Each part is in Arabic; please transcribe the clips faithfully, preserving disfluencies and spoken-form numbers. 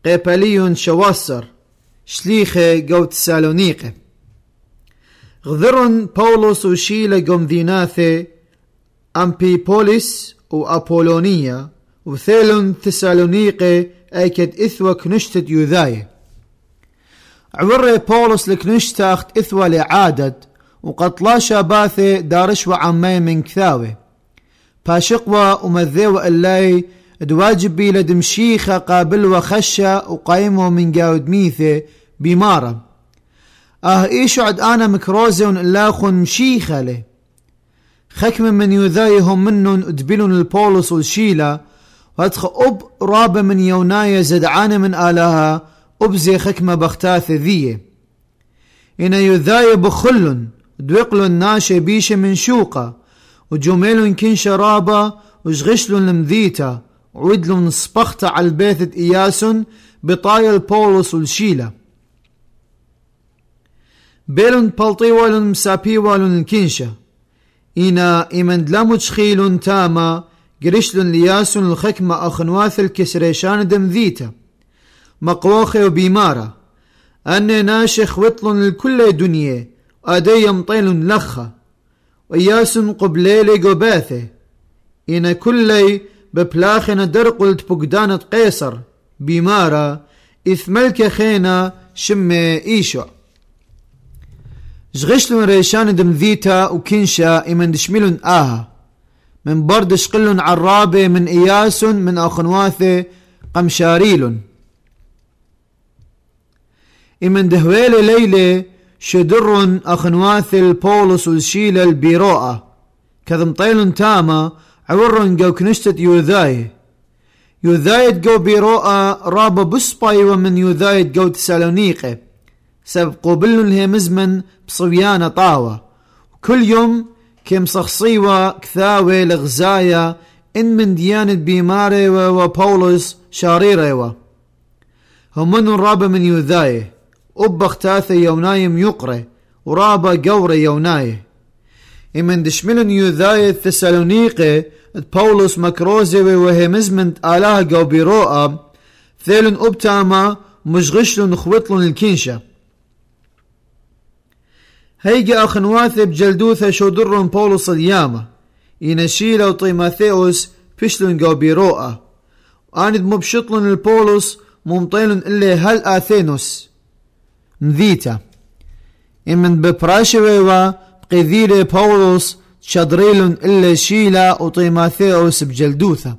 قيباليون شواسر شليخة جو تسالونيقة. غذرن بولس وشيلة قم ذيناثة أمبيبوليس وأبولونية وثيلن تسالونيقة أيكد إثوى كنشتة يوذاية. عوري بولس لكنشتة أخت إثوى لعادد وقطلاشا باثة دارش وعمي من كثاوة باشقوة ومذيوة اللاي دواجبي لدمشيخة قابل وخشة وقايمه من جاود ميثة بمارة اه ايشو عد انا مكروزون اللاخون مشيخة له خكم من يذايهم منن ادبلون البولس والشيلة وادخ اب رابة من يوناية زدعانة من آلها ابزي خكمة بختاث ذيه إن يذاي بخلن دوقلن ناشي بيش من شوقة وجميلن كن شرابة وشغشلن لمذيتا وعدلن صبخت على البيت إياسن بطايل بولس والشيلة بيلن بلطيوالن مسابيوالن الكنشة إنا إمن دلامتشخيلن تاما قرشلن لياسن الخكمة أخنواث الكسريشان دمذيتا مقوخي وبيمارة أن ناشخ وطلن الكل دنيا أدي يمطيلن لخة وياسن قبليلي قباثه إن كلي ببلاخن درقلت بقدانة قيصر بيمارة إثملك خينا شمي إيشو جغشلن ريشان دمذيتا وكنشا إمن دشملن آها من برد شقلن عرابة من إياسن من أخنواثه قمشاريلن إمن دهويل ليلة شدرن أخنواثل بولس والشيلة البيروءة كذم طيلن تاما عورن جو كنشتة يوذاي يوذايت جو بيروءة رابا بسباي ومن يوذايت جو تسالونيقة سبب قبلن هي مزمن بصويانة طاوة كل يوم كم صخصيوة كثاوة لغزايا إن من ديانة بيماري وبولس شاريري هم من رابا من يوذاي أبختاث يونايم يقري ورابا قوري يوناي إمن دشملن يوذاي الثسالونيقي بولس مكروزي وهي مزمنت آلها قو بيروءة ثيلن أبتاما مشغشلن خوطلن الكنشة هيجي أخنواثي بجلدوثة شودرن بولس اليامة إنشيلا وطيماثيوس فشلن قو بيروءة آند مبشطلن البولس ممطيلن إلي هل آثينوس مذيتا إمن ببراشويوا بقذيري بولس شادريلن إلا شيلا وطيماثيوس بجلدوثة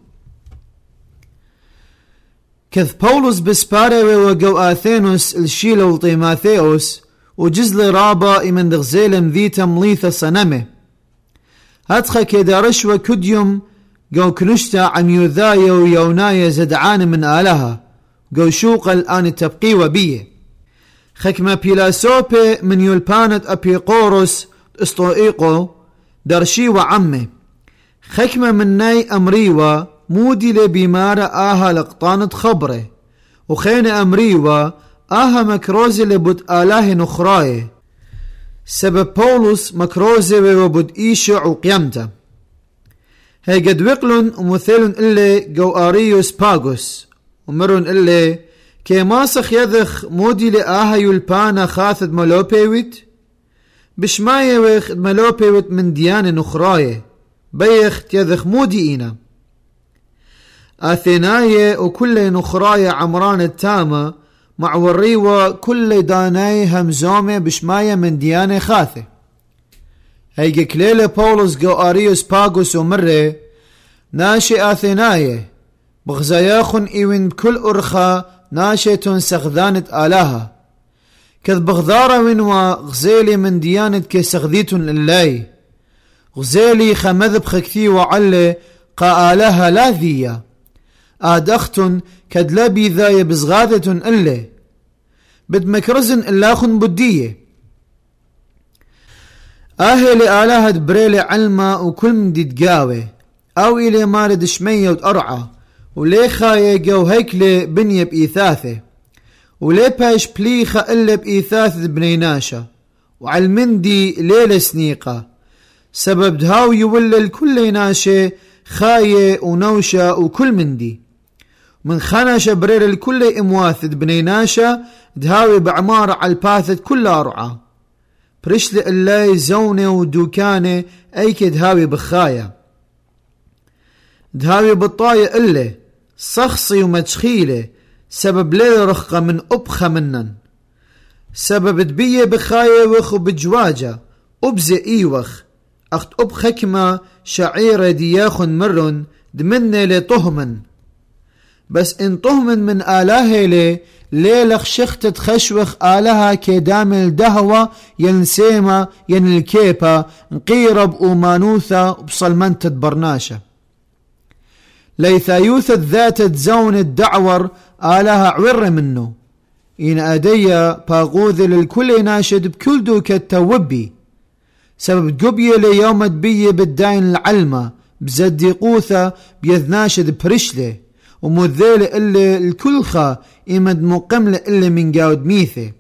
كذ بولس بسباريوي وقو آثينوس الشيلا وطيماثيوس وجزل رابا إمن دغزيل مذيتا مليثة صنمه هاتخا كدارشوا كديوم قو كنشتا عم يوذايا ويونايا زدعان من آلها قو شوق الآن تبقي وبيه خكما بيلاسوبي من يلبانة أبيقوروس استوئيقو درشي وعمه خكما من ناي أمريوا مودي لبيمارة آها لقطانة خبره وخين أمريوا آها مكروزي لبد آله نخراي سبب بولس مكروزي وبد إيشع وقيمته هي قد وقلن ومثلن إلي جو آريوس باغوس ومرن إلي كي ماسخ يذخ مودي لآها يلبانا خاثد ملوبيوت بشماية ويخ ملوبيوت من ديانة نخراية بيخ يذخ مودي إينا آثيناية وكل نخراية عمران التامة مع وريوة كل داناي همزومة بشماية من ديانة خاثة هيجي كليلة بولس جو آريوس باغوس ومره ناشي آثيناية بغزاياخن إيوين بكل أرخا ناشيتون سغذانة آلها كذ بغذارة وينوا غزيلي من ديانة كسغذيتون اللاي غزيلي خمذب خكثي وعلي قا آلها لا ذية آدختن كد لبي ذاي بزغاذة إلي بد مكرزن إلاخن بدية آهلي آلها دبريلي علما وكل من دي تقاوي أو إلي مارد شمية وتقرعى وليخا يجو هيكلي بنية بإيثاثه ولي باش بليخا إلا بإيثاث بنيناشا وعالمندي ليلة سنيقة سبب دهاو يولل كل ناشي خاية ونوشة وكل مندي من خاناشة برير الكل امواثد بنيناشة دهاوي بعمارة على الباثد كلها رعا برشل اللاي زونة ودوكانة ايك دهاوي بخايا دهاوي بطاية إلا صخصي ومتشخيلة سبب ليلة رخقة من أبخة منن سبب دبية بخاية وخو بجواجة أبزي إيوخ أخت أبخكمة شعيرة دياخن مرن دمنة لطهمن بس ان طهمن من آلاه لي ليلخ شختت خشوخ آلها كدامل دهوة ينسيمة ينالكيبة نقيرب ومانوثة وبصلمنتة برناشة ليثايوثة ذات تزون الدعور آلها عور منه إن أدية باغوذ للكل ناشد بكل دوكة توبي سبب قبية ليوم دبية بالداين العلمة بزديقوثة بيذناشد برشله ومذيلة إلا الكلخة إمد مقملة إلا من جاود ميثة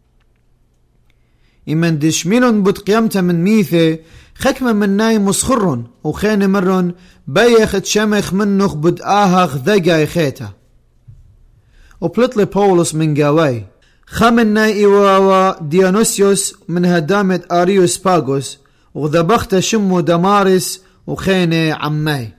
إمن دشميلون بتقيمتا من ميثة خكمة من ناي مسخرون وخين مرون بيخت شمخ منخ بدآها خذقا يخيتا وبلطلي بولس من جاواي خامن ناي إيواوا ديانوسيوس من هدامة آريوس باغوس وذبخت شمو دمارس وخيني عماي